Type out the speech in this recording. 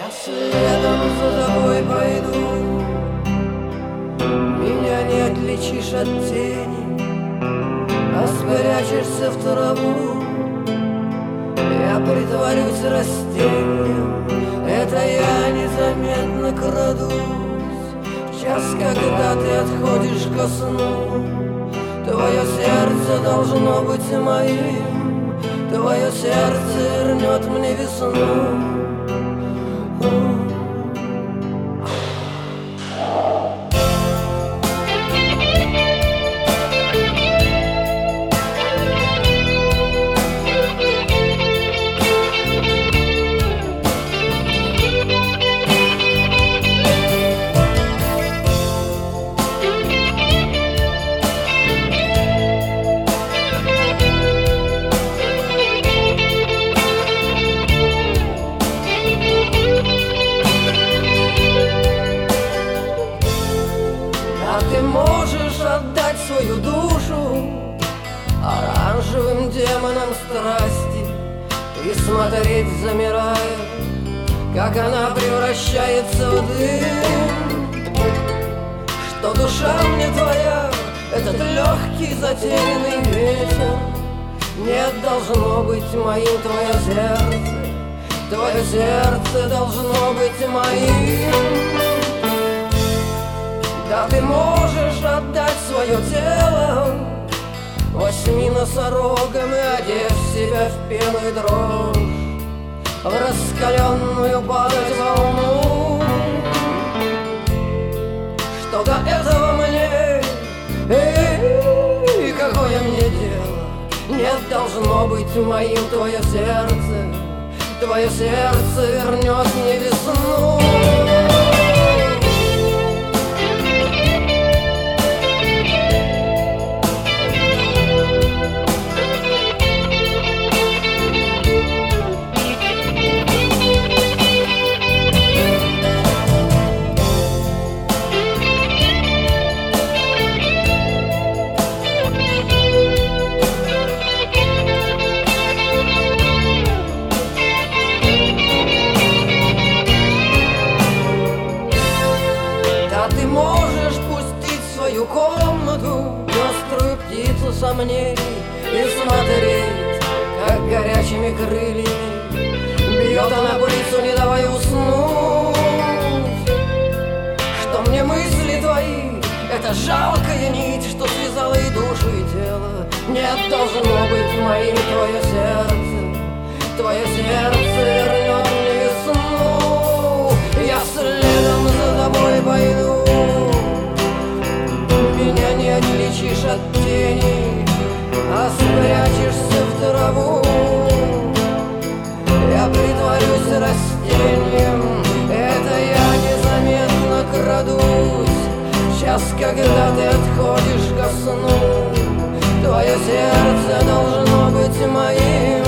следом за тобой пойду. Меня не отличишь от тени, а спрячешься в траву. Я притворюсь растением, это я незаметно крадусь. В час, когда ты отходишь ко сну, твое сердце должно быть моим, твое сердце вернет мне весну. Ты можешь отдать свою душу оранжевым демонам страсти и смотреть, замирая, как она превращается в дым. Что душа мне твоя, этот легкий затерянный ветер, нет, должно быть моим твое сердце должно быть моим. Да, ты можешь отдать свое тело 8 носорогам и одев себя в пену и дрожь, в раскаленную падать волну. Что до этого мне, какое мне дело? Нет, должно быть моим твое сердце вернет мне весну. Ты можешь пустить в свою комнату пеструю птицу сомнений и смотреть, как горячими крыльями бьет она по лицу, не давая уснуть. Что мне мысли твои, это жалкая нить, что связала и душу, и тело. Нет, должно быть моим твое сердце вернет мне весну. Я следом за тобой пойду, меня не отличишь от тени, а спрячешься в траву. Я притворюсь растением, это я незаметно крадусь. В час, когда ты отходишь ко сну, твое сердце должно быть моим.